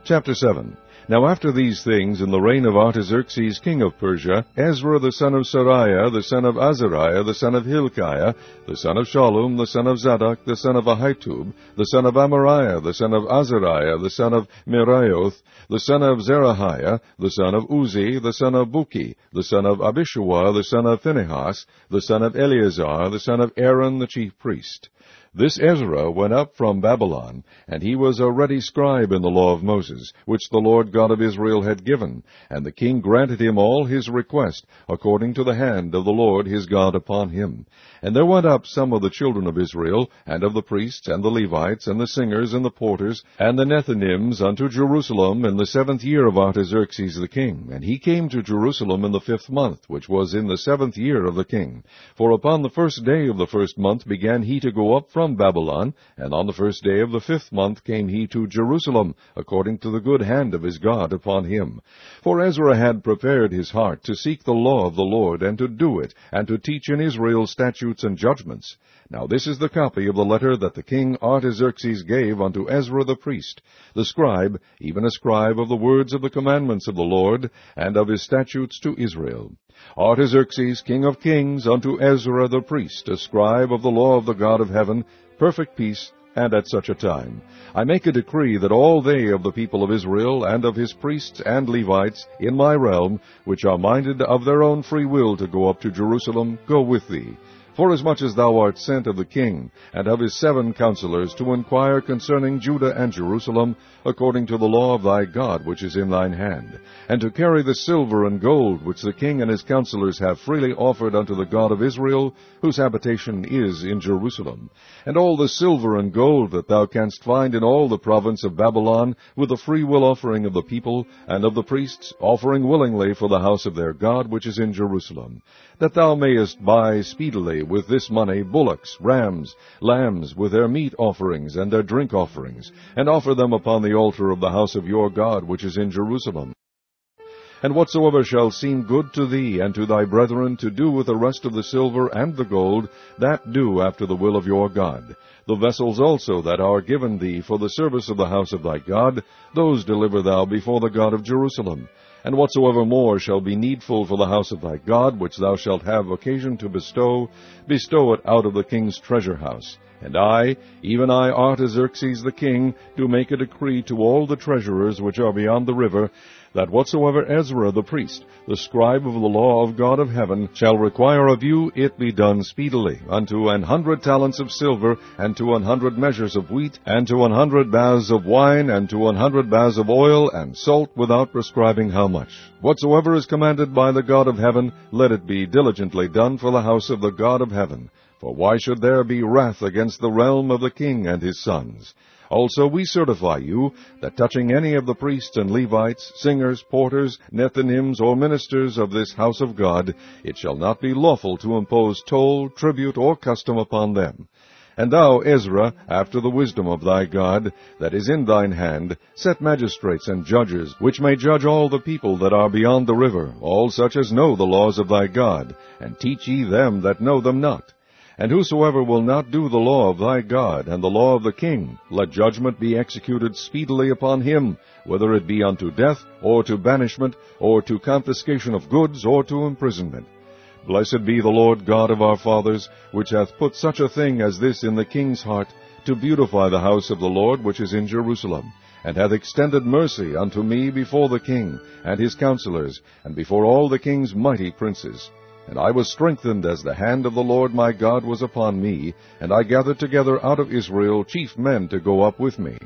Chapter 7. Now after these things, in the reign of Artaxerxes king of Persia, Ezra the son of Seraiah, the son of Azariah, the son of Hilkiah, the son of Shallum, the son of Zadok, the son of Ahitub, the son of Amariah, the son of Azariah, the son of Meraioth, the son of Zerahiah, the son of Uzi, the son of Buki, the son of Abishua, the son of Phinehas, the son of Eleazar, the son of Aaron the chief priest. This Ezra went up from Babylon, and he was a ready scribe in the law of Moses, which the Lord God of Israel had given, and the king granted him all his request, according to the hand of the Lord his God upon him. And there went up some of the children of Israel, and of the priests, and the Levites, and the singers, and the porters, and the Nethinims, unto Jerusalem in the 7th year of Artaxerxes the king. And he came to Jerusalem in the 5th month, which was in the 7th year of the king. For upon the 1st day of the 1st month began he to go up from Babylon, and on the 1st day of the 5th month came he to Jerusalem, according to the good hand of his God upon him. For Ezra had prepared his heart to seek the law of the Lord, and to do it, and to teach in Israel statutes and judgments. Now this is the copy of the letter that the king Artaxerxes gave unto Ezra the priest, the scribe, even a scribe of the words of the commandments of the Lord, and of his statutes to Israel. Artaxerxes, king of kings, unto Ezra the priest, a scribe of the law of the God of heaven, perfect peace, and at such a time. I make a decree that all they of the people of Israel, and of his priests and Levites, in my realm, which are minded of their own free will to go up to Jerusalem, go with thee. Forasmuch as thou art sent of the king, and of his 7 counselors, to inquire concerning Judah and Jerusalem, according to the law of thy God which is in thine hand, and to carry the silver and gold which the king and his counselors have freely offered unto the God of Israel, whose habitation is in Jerusalem, and all the silver and gold that thou canst find in all the province of Babylon, with the free will offering of the people, and of the priests, offering willingly for the house of their God which is in Jerusalem, that thou mayest buy speedily with this money bullocks, rams, lambs, with their meat offerings and their drink offerings, and offer them upon the altar of the house of your God which is in Jerusalem. And whatsoever shall seem good to thee and to thy brethren to do with the rest of the silver and the gold, that do after the will of your God. The vessels also that are given thee for the service of the house of thy God, those deliver thou before the God of Jerusalem. And whatsoever more shall be needful for the house of thy God, which thou shalt have occasion to bestow, bestow it out of the king's treasure house. And I, even I, Artaxerxes the king, do make a decree to all the treasurers which are beyond the river, that whatsoever Ezra the priest, the scribe of the law of God of heaven, shall require of you, it be done speedily, unto 100 talents of silver, and to 100 measures of wheat, and to 100 baths of wine, and to 100 baths of oil, and salt, without prescribing how much. Whatsoever is commanded by the God of heaven, let it be diligently done for the house of the God of heaven. For why should there be wrath against the realm of the king and his sons? Also we certify you, that touching any of the priests and Levites, singers, porters, Nethinims, or ministers of this house of God, it shall not be lawful to impose toll, tribute, or custom upon them. And thou, Ezra, after the wisdom of thy God, that is in thine hand, set magistrates and judges, which may judge all the people that are beyond the river, all such as know the laws of thy God, and teach ye them that know them not. And whosoever will not do the law of thy God, and the law of the king, let judgment be executed speedily upon him, whether it be unto death, or to banishment, or to confiscation of goods, or to imprisonment. Blessed be the Lord God of our fathers, which hath put such a thing as this in the king's heart, to beautify the house of the Lord which is in Jerusalem, and hath extended mercy unto me before the king, and his counselors, and before all the king's mighty princes. And I was strengthened as the hand of the Lord my God was upon me, and I gathered together out of Israel chief men to go up with me.